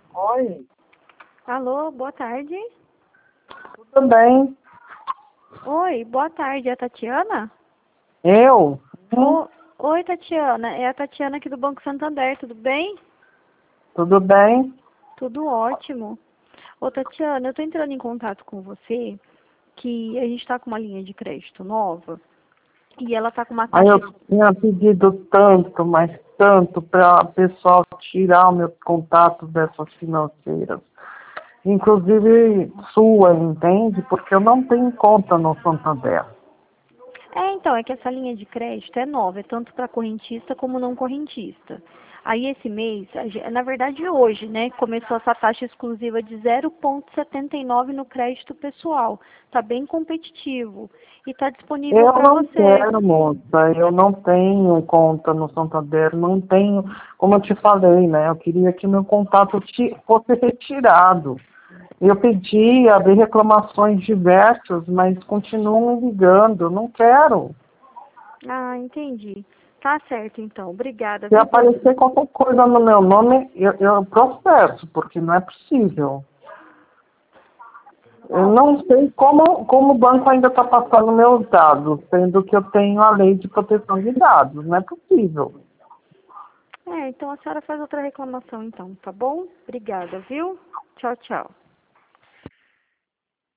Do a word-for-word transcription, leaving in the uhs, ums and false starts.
Oi, Alô, boa tarde. tudo bem? Oi, boa tarde, é a Tatiana? Eu? Hum, Ô, oi, Tatiana, é a Tatiana aqui do Banco Santander, tudo bem? tudo bem? Tudo ótimo. Ô, Tatiana, eu tô entrando em contato com você, que a gente tá com uma linha de crédito nova, e ela tá com uma Aí taxa... eu tinha pedido tanto, mas tanto para o pessoal tirar o meu contato dessas financeiras. Inclusive sua, entende? Porque eu não tenho conta no Santander. É, então, é que essa linha de crédito é nova, é tanto para correntista como não correntista. Aí esse mês, a gen- na verdade hoje, né, começou essa taxa exclusiva de zero vírgula setenta e nove no crédito pessoal. Tá bem competitivo e tá disponível Eu para não você. quero, moça. Eu não tenho conta no Santander, não tenho, como eu te falei, né? Eu queria que meu contato ti- fosse retirado. Eu pedi, abri reclamações diversas, mas continuam me ligando. Eu não quero. Ah, entendi. Tá certo então. Obrigada, Se viu, por... aparecer qualquer coisa no meu nome, eu, eu processo, porque não é possível. Eu Não. não sei como, como o banco ainda está passando meus dados, sendo que eu tenho a lei de proteção de dados. Não é possível. É, então a senhora faz outra reclamação então, tá bom? Obrigada, viu? Tchau, tchau.